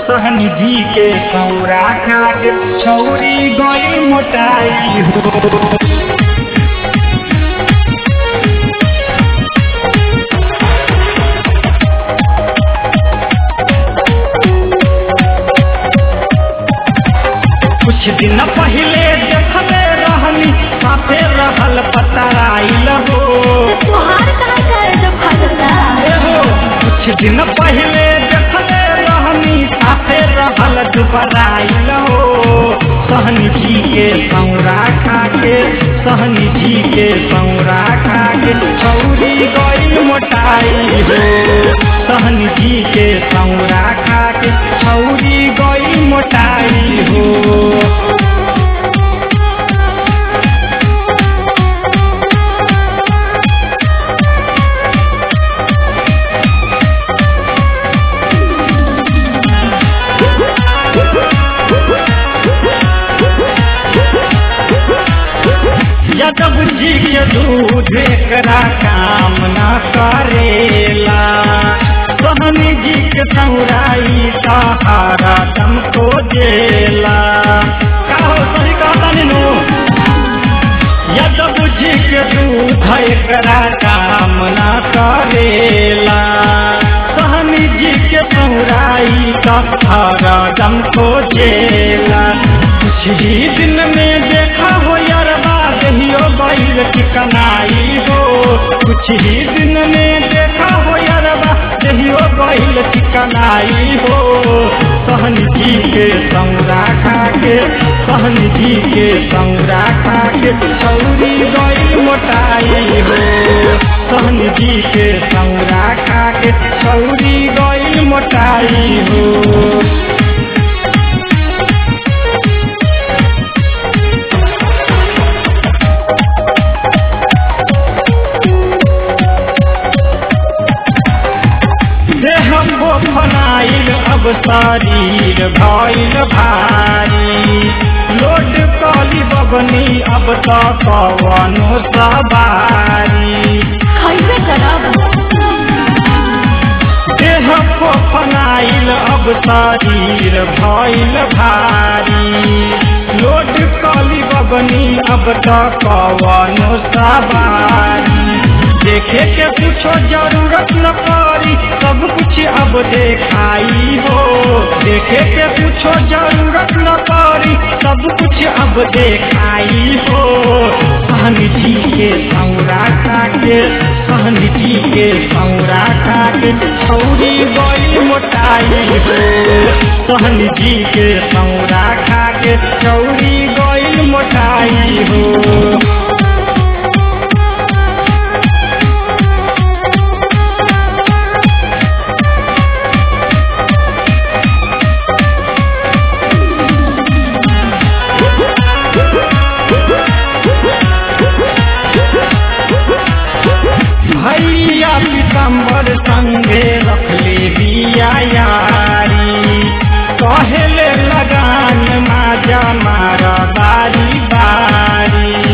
सहन जी के सौरा खा के छौरी गई मोटाई हो। कुछ दिन पहले देखले रहनी साथे रहल पतराइल हो। कुछ दिन पहले देखले रहनी साथे रहल दुबराइल हो। सहन जी के सौरा खा के सहन जी के सौरा खा के छौरी गई मोटाई हो। सहन जी के सौरा खा के छौरी गई मोटाई हो। यादव जी के दूध एकरा काम न करेला। सहन जी के सौराई सहारा तुमको देला। कहो सही कहता नीनू। यादव जी के दूध एकरा काम न करेला। सहन जी के सौराई सहारा तुमको देला। कुछ ही दिन में देखा हो यारबा दहियो बैल चिकनाई हो। कुछ ही दिन में देखा हो यारबा दहियो बैल चिकनाई हो। सहन जी के सौरा खा के सहन जी के सौरा खा के छौरी गई मोटाई हो। सहन जी के सौरा खा के छौरी गई मोटाई हो। फनाइल अब शरीर भइल भारी। लोट कली बबनी अब तो कवनो सवारी। देह को फनाइल अब शरीर भइल भारी। लोट कली बबनी अब तो कवनो सवारी। देखे के पूछो जरूरत न पड़ी सब कुछ अब देखाई हो। देखे के पूछो जरूरत न पड़ी सब कुछ अब देखाई हो। सहन जी के सौरा खा के सहन जी के सौरा खा के छौरी गई मोटाई हो। सहन जी के सौरा खा के छौरी गई मोटाई हो। भैया पीतम्बर संगे रखले बिया यारी। कहले लगान माजा मारा बारी बारी।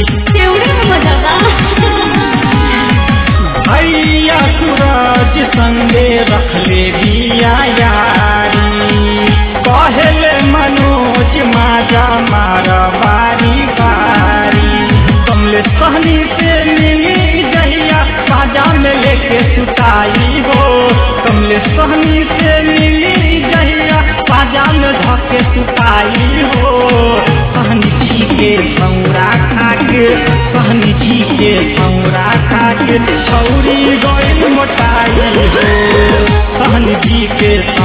भैया सूरज संगे रखले बिया यारी। कहले मनोज माजा मारा बारी बारी। कमले सहनी से मिली जहिया बाजा में लेके सुताई हो। कमले सहनी से मिली जहिया बाजा में धके सुताई हो। सहन जी के सौरा खा के सहन जी के सौरा खा के छौरी गई मोटाई हो। सहन जी के